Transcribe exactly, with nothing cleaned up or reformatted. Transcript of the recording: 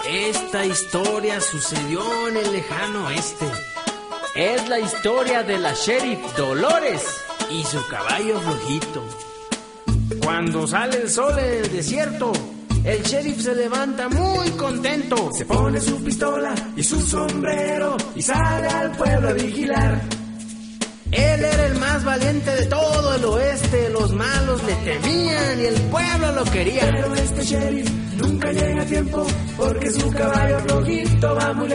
Esta historia sucedió en el lejano oeste. Es la historia de la sheriff Dolores y su caballo flojito. Cuando sale el sol en el desierto, el sheriff se levanta muy contento. Se pone su pistola y su sombrero y sale al pueblo a vigilar. Él era el más valiente de todo el oeste. Los malos le temían y el pueblo lo quería. Pero este sheriff nunca llega a tiempo porque su caballo flojito va muy lejos.